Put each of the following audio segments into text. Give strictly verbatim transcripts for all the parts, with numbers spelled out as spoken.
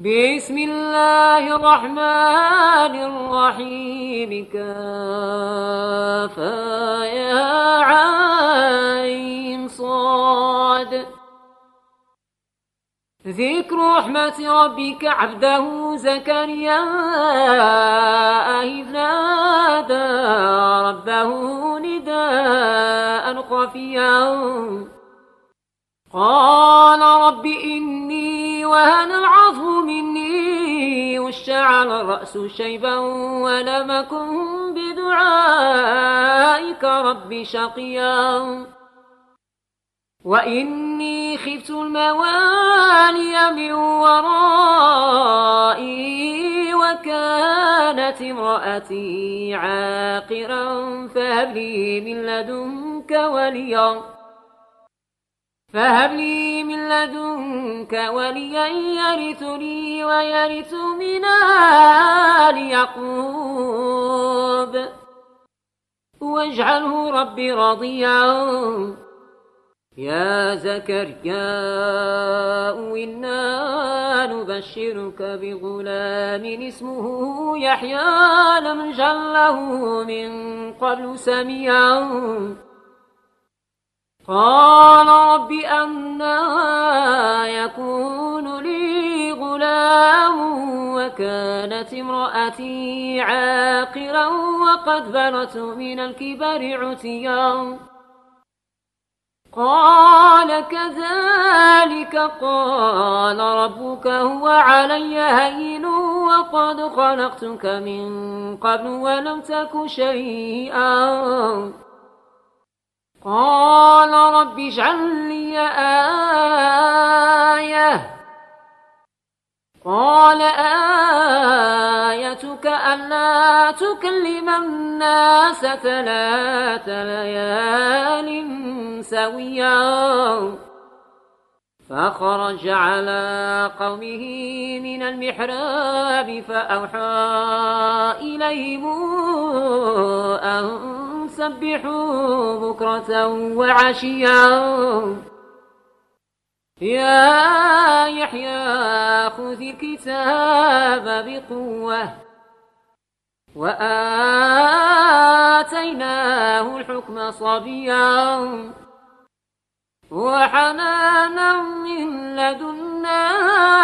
بسم الله الرحمن الرحيم كافها يا عين صاد ذكر رحمة ربك عبده زكريا إذ نادى ربه نداء خفيا قال رب إني وهن العظم مني واشتعل الرأس شيبا ولم أكن بدعائك رب شقيا وإني خفت الموالي من ورائي وكانت امرأتي عاقرا فهب لي من لدنك وليا فهب لي من لدنك وليا يرثني ويرث من آل يعقوب واجعله ربي رضيا يا زكريا إنا نبشرك بغلام اسمه يحيى لم نجعل له من قبل سميا قال رب أنى يكون لي غلام وكانت امرأتي عاقرا وقد بلغت من الكبر عتيا قال كذلك قال ربك هو علي هين وقد خلقتك من قبل ولم تك شيئا قال رب اجعل لي آية قال آيتك ألا تكلم الناس ثلاث ليال سويا فخرج على قومه من المحراب فأوحى إليهم أن سبحوا بكرة وعشيا يا يحيى خذ الكتاب بقوة وآتيناه الحكم صبيا وحنانا من لدنا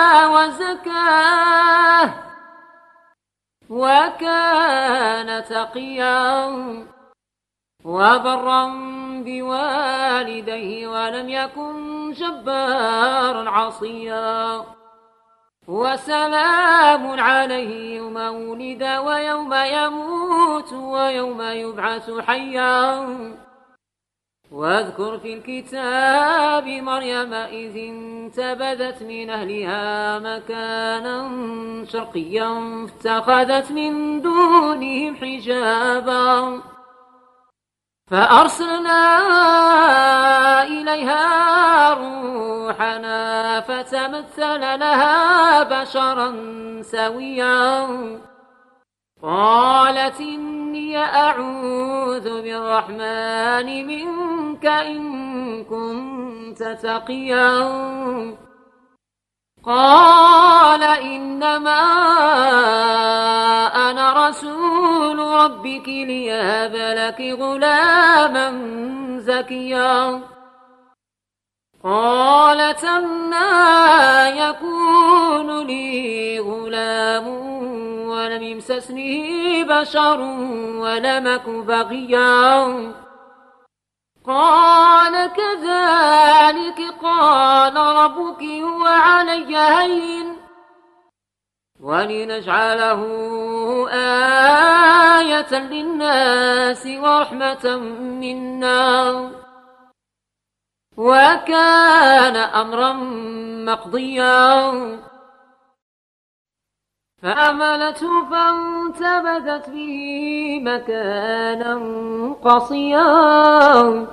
وزكاة وكان تقيا وبرا بوالديه ولم يكن جبارا عصيا وسلام عليه يوم ولد ويوم يموت ويوم يبعث حيا واذكر في الكتاب مريم إذ انتبذت من أهلها مكانا شرقيا فاتخذت من دونهم حجابا فأرسلنا إليها روحنا فتمثل لها بشرا سويا قالت إني أعوذ بالرحمن منك إن كنت تقيا قال إنما أنا رسول ربك ليهب لك غلاما زكيا قالت أنى يكون لي غلام ولم يمسسني بشر ولم أك بغيا قال كذلك قال ربك هو علي هين ولنجعله آية للناس ورحمة منا وكان أمرا مقضيا فعملته فانتبذت به مكانا قصيا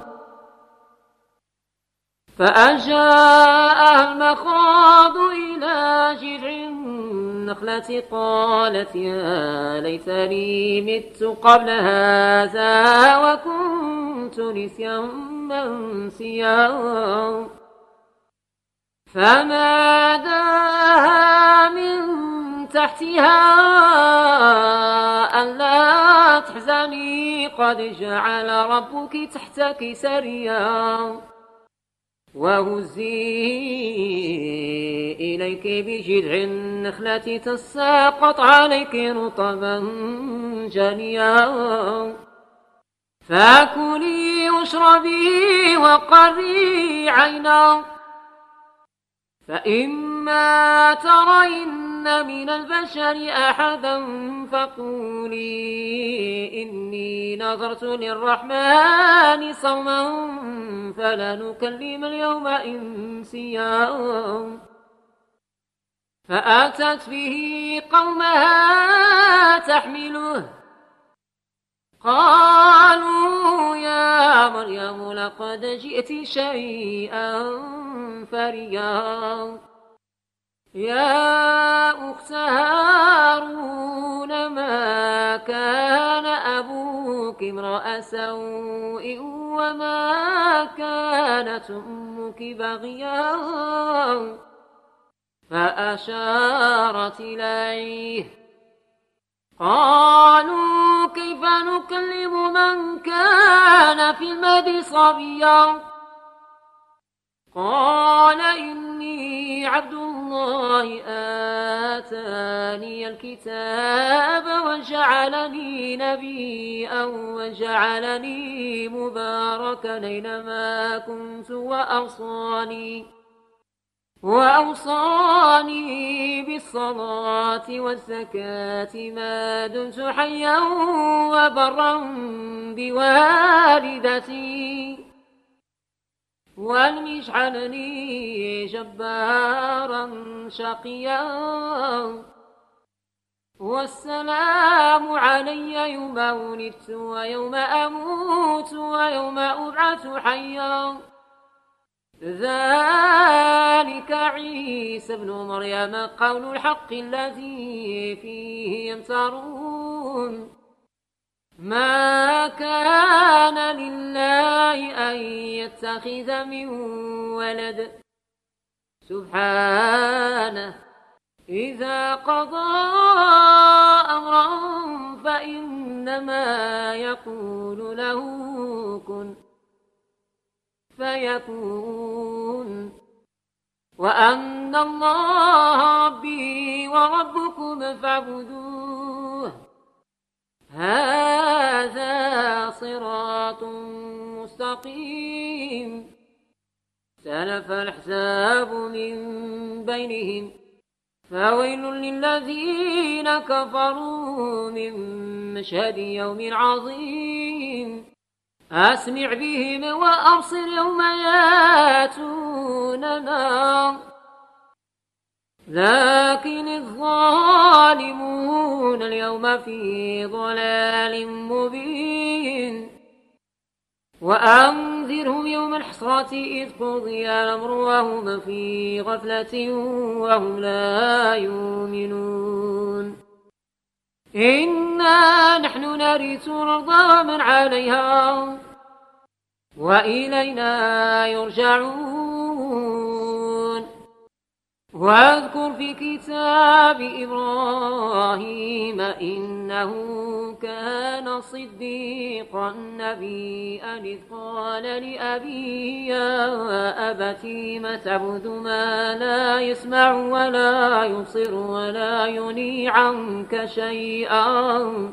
فأجاءها المخاض إلى جذع النخلة قالت يا ليت لي مت قبل هذا وكنت نسيا منسيا فناداها من تحتها ألا تحزني قد جعل ربك تحتك سريا وهزي إليك بجذع النخلة تساقط عليك رطبا جنيا فكلي واشربي وقري عينا فإما ترين من البشر أحدا فقولي إني نظرت للرحمن صوما فلنكلم اليوم إنسيا فأتت به قومها تحمله قالوا يا مريم لقد جئت شيئا فريا يا أخت هارون ما كان أبوك امرأ سوء وما كانت أمك بغيا فأشارت إليه قالوا كيف نكلم من كان في المهد صبيا قال إني عبد الله آتاني الكتاب وجعلني نبيا وجعلني مباركا أينما كنت وأوصاني وأوصاني بالصلاة والزكاة ما دمت حيا وبرا بوالدتي ولم يجعلني جبارا شقيا والسلام علي يوم ولدت ويوم أموت ويوم أبعث حيا ذلك عيسى ابن مريم قول الحق الذي فيه يمترون ما كان لله أن يتخذ من ولد سبحانه إذا قضى أمرا فإنما يقول له كن فيكون وأن الله ربي وربكم فاعبدوه هذا صراط مستقيم سلف الحساب من بينهم فويل للذين كفروا من مشهد يوم عظيم أسمع بهم وأبصر يوم ياتوننا لكن الظالمون اليوم في ضلال مبين وأنذرهم يوم الحسرة إذ قضي الأمر وهم في غفلة وهم لا يؤمنون إنا نحن نرث الأرض ومن عليها وإلينا يرجعون واذكر في كتاب إبراهيم إنه كان صديقا نبيا إذ قال لأبيه يا أبت لم تعبد ما لا يسمع ولا يبصر ولا يغني عنك شيئا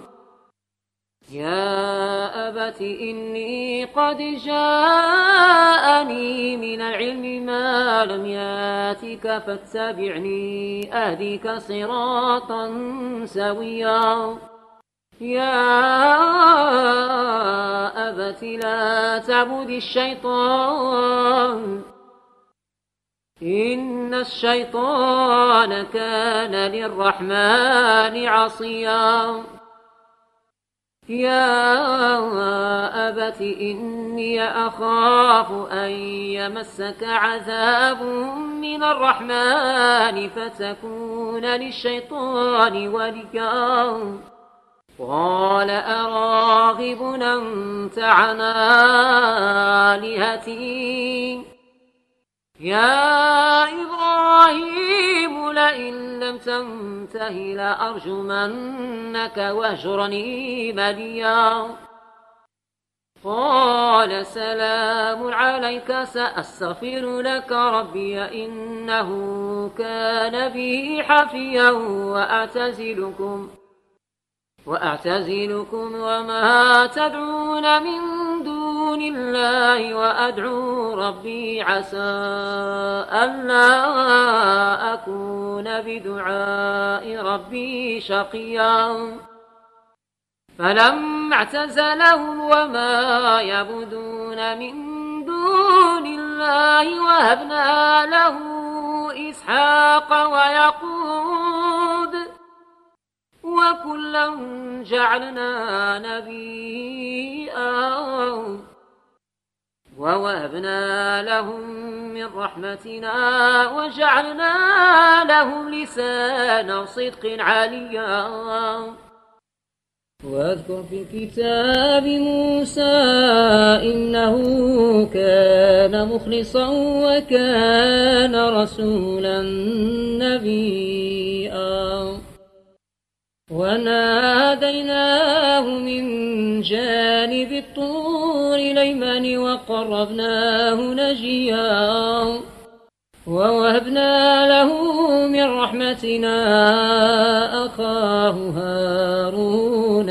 يا أبت إني قد جاءني من العلم ما لم ياتك فاتبعني أهدك صراطا سويا يا أبت لا تعبد الشيطان إن الشيطان كان للرحمن عصيا يا أبت إني أخاف أن يمسك عذاب من الرحمن فتكون للشيطان وليا قال أراغب أنت عن آلهتي يا إبراهيم لئن لم تنته لأرجمنك واهجرني مليا قال سلام عليك سأستغفر لك ربي إنه كان بي حفيا وأعتزلكم وأعتزلكم وما تدعون من دون الله وأدعو ربي عسى ألا أكون بدعاء ربي شقيا فلما اعتزلهم وما يعبدون من دون الله وهبنا له إسحاق ويعقوب وكلا جعلنا نبيا ووهبنا لهم من رحمتنا وجعلنا لهم لسان صدق عليا واذكر في الكتاب موسى إنه كان مخلصا وكان رسولا نبيا وناديناه من جانب الطور الأيمن وقربناه نجيا ووهبنا له من رحمتنا أخاه هارون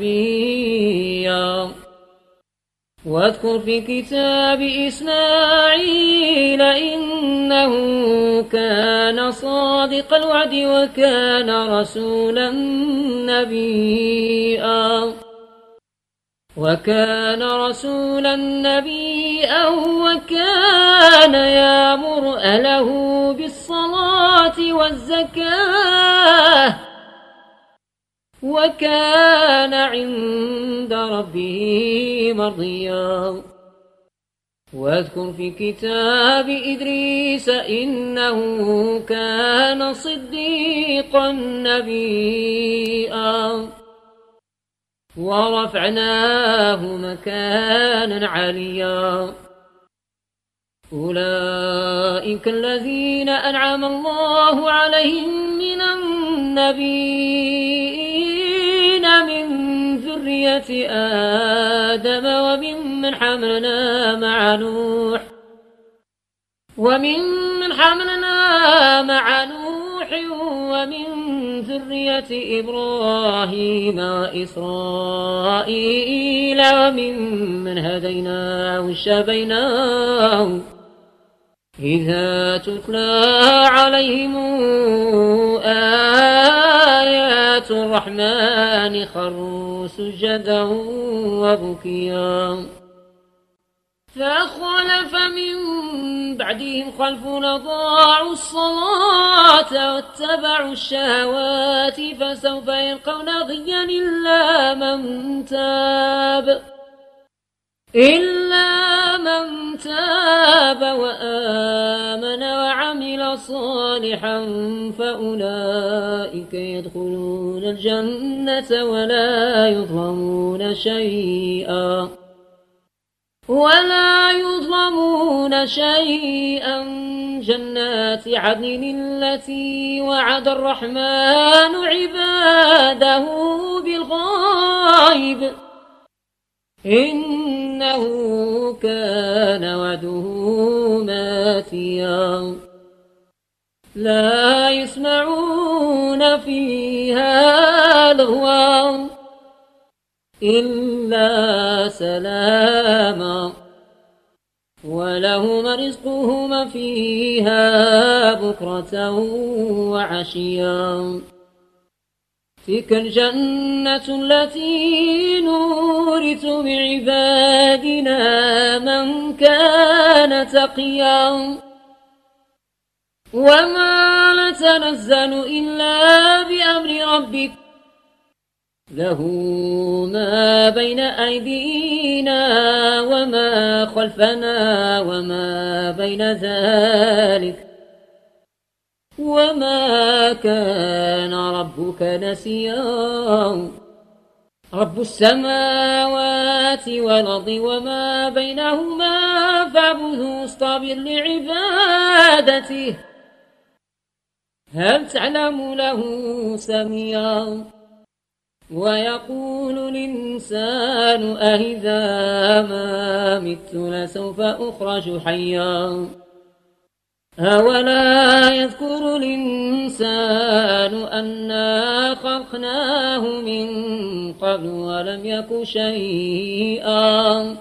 نبيا واذكر في كتاب إسماعيل إنه كان صادق الوعد وكان رسولا نبيا وكان رسولا نبيا وكان يأمر أهله بالصلاة والزكاة وكان عند ربه مرضيا واذكر في كتاب إدريس إنه كان صديقا نبيا ورفعناه مكانا عليا أولئك الذين أنعم الله عليهم من النبيين من ذرية آدم وممن حملنا مع نوح وممن حملنا مع نوح ومن ذرية إبراهيم وإسرائيل وممن هديناه واجتبيناه إذا تتلى عليهم آيات الرحمن خروا سجدا وبكيا فخلف من بعدهم خلف أضاعوا الصلاة واتبعوا الشهوات فسوف يلقون غيا إلا من تاب إلا من تاب وآمن وعمل صالحا فأولئك يدخلون الجنة ولا يظلمون شيئا ولا يظلمون شيئا جنات عدن التي وعد الرحمن عباده بالغيب إنه كان وعده ماتيا لا يسمعون فيها لغوا إلا سلاما ولهم رزقهم فيها بكرة وعشيا تلك الجنة التي نورث من عبادنا من كان تقيا وما نتنزل إلا بأمر ربك له ما بين أيدينا وما خلفنا وما بين ذلك وما كان ربك نسيا رب السماوات والأرض وما بينهما فاعبده واصطبر لعبادته هل تعلم له سميا ويقول الإنسان أإذا ما مت لسوف أخرج حيا أولا يذكر الإنسان أنا خلقناه من قبل ولم يك شيئا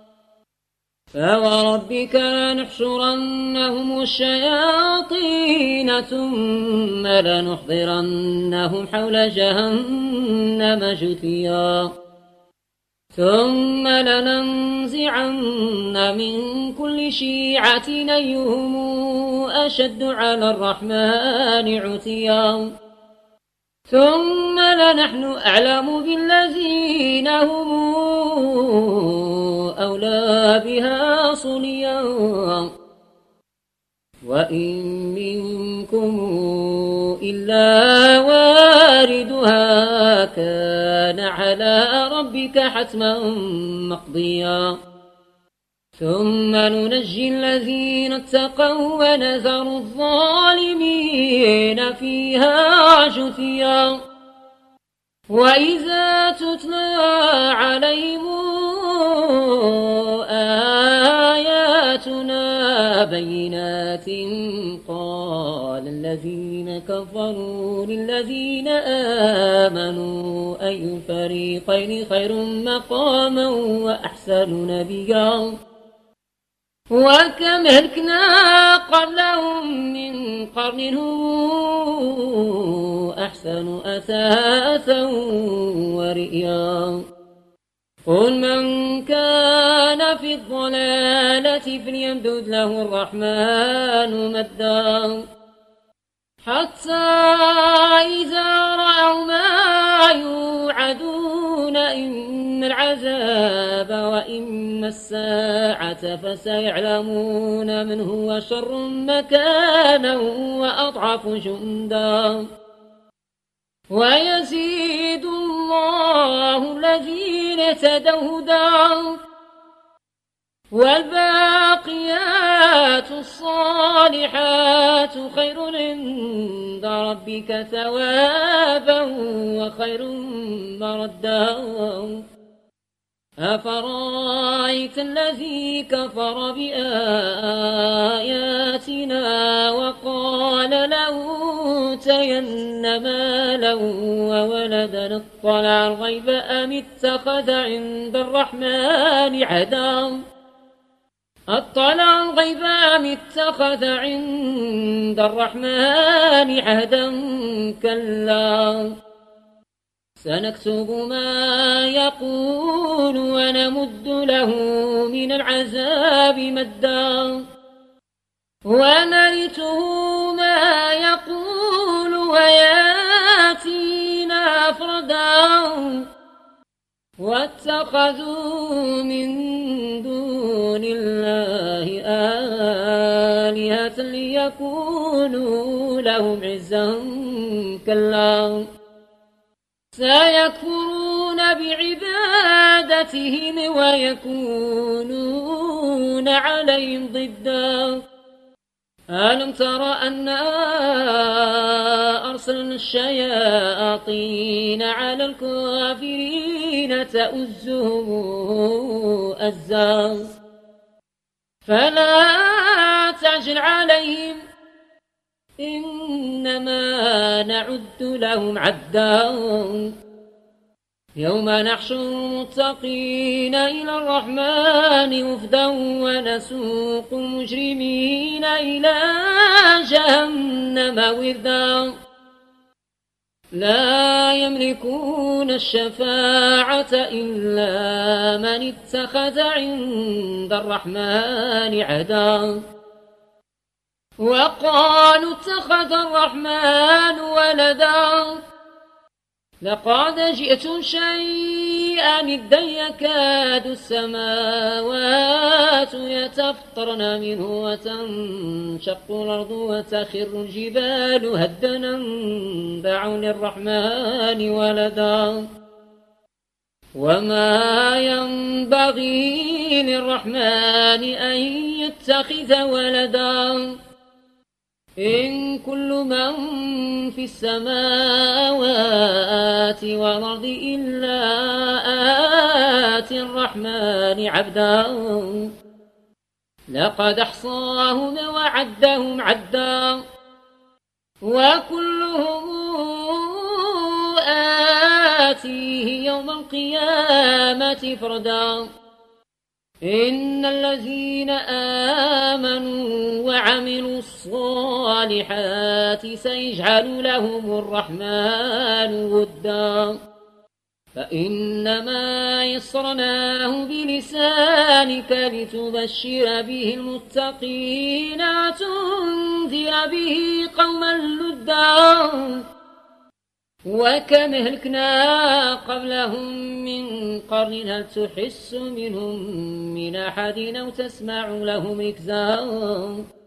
فوربك لنحشرنهم والشياطين ثم لنحضرنهم حول جهنم جثيا ثم لننزعن من كل شيعة أيهم أشد على الرحمن عتيا ثم لنحن أعلم بالذين هم أولى بها صليا وإن منكم إلا واردها كان على ربك حتما مقضيا ثم ننجي الذين اتقوا ونذر الظالمين فيها جثيا وإذا تتلى عليهم آياتنا بينات قال الذين كفروا للذين آمنوا أي الفريقين خير مقاما وأحسن نبيا وكم أهلكنا قبلهم من قرن هم أحسن أثاثا ورئيا قل من كان في الضلالة فليمدد له الرحمن مدا حتى إذا رأوا ما يوعدون إما العذاب وإما الساعة فسيعلمون من هو شر مكانا وأضعف جندا ويزيد الله الذين اهتدوا هدى والباقيات الصالحات خير عند ربك ثوابا وخير مردا أفرأيت الذي كفر بآياتنا وقال لأوتين مالا وولدا اطلع الغيب أم اتخذ عند الرحمن عهدا اطلع الغيب أم اتخذ عند الرحمن عهدا كلا سنكتب ما يقول ونمد له من العذاب مدا ونرثه ما يقول وياتينا فردا واتخذوا من دون الله آلهة ليكونوا لهم عزا كلا سيكفرون بعبادتهم ويكونون عليهم ضدا ألم تر أنا أرسلنا الشياطين على الكافرين تؤزهم أزا فلا تعجل عليهم إنما نعد لهم عدا يوم نحشر المتقين إلى الرحمن وفدا ونسوق المجرمين إلى جهنم وردا لا يملكون الشفاعة إلا من اتخذ عند الرحمن عهدا وقالوا اتخذ الرحمن ولدا لقد جئتم شيئا إدا يكاد السماوات يتفطرن منه وتنشق الأرض وتخر الجبال هدا دعوا للرحمن ولدا وما ينبغي للرحمن أن يتخذ ولدا إن كل من في السماوات والأرض إلا آتي الرحمن عبدا لقد أحصاهم وعدهم عدا وكلهم آتيه يوم القيامة فردا إن الذين آمنوا وعملوا الصالحات سيجعل لهم الرحمن ودا فإنما يسرناه بلسانك لتبشر به المتقين وتنذر به قوما لدا وكم أهلكنا قبلهم من قرن هل تحس منهم من أحد أو تسمع لهم ركزا